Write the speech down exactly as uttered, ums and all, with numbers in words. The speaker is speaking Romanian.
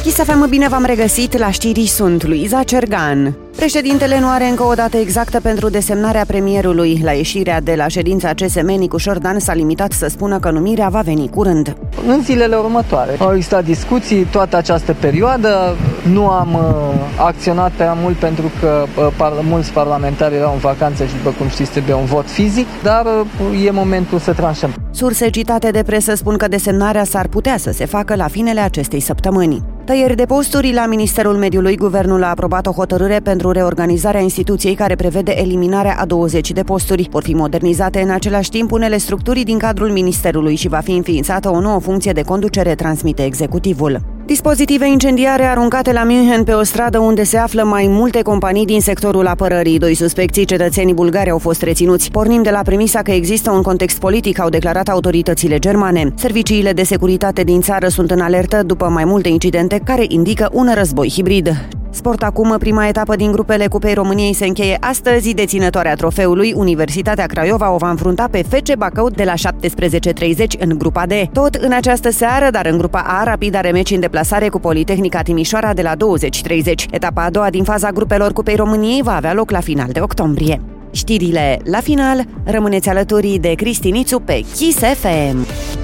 Kiss F M, bine v-am regăsit, la știri sunt Luiza Cergan. Președintele nu are încă o dată exactă pentru desemnarea premierului. La ieșirea de la ședința C S M, Nicu Șordan s-a limitat să spună că numirea va veni curând. În zilele următoare au existat discuții toată această perioadă. Nu am uh, acționat prea mult pentru că uh, par, mulți parlamentari erau în vacanță și, după cum știți, trebuie un vot fizic, dar uh, e momentul să tranșăm. Surse citate de presă spun că desemnarea s-ar putea să se facă la finele acestei săptămâni. Tăieri de posturi la Ministerul Mediului. Guvernul a aprobat o hotărâre pentru reorganizarea instituției care prevede eliminarea a douăzeci de posturi. Vor fi modernizate în același timp unele structuri din cadrul Ministerului și va fi înființată o nouă funcție de conducere, transmite executivul. Dispozitive incendiare aruncate la München pe o stradă unde se află mai multe companii din sectorul apărării. Doi suspecții cetățenii bulgari au fost reținuți. Pornim de la premisa că există un context politic, au declarat autoritățile germane. Serviciile de securitate din țară sunt în alertă după mai multe incidente care indică un război hibrid. Sport acum, prima etapă din grupele Cupei României se încheie astăzi. Deținătoarea trofeului, Universitatea Craiova, o va înfrunta pe F C Bacău de la șaptesprezece treizeci în grupa D. Tot în această seară, dar în grupa A, Rapid are meci în deplasare cu Politehnica Timișoara de la douăzeci treizeci. Etapa a doua din faza grupelor Cupei României va avea loc la final de octombrie. Știrile la final, rămâneți alături de Cristi Nițu pe Kiss F M.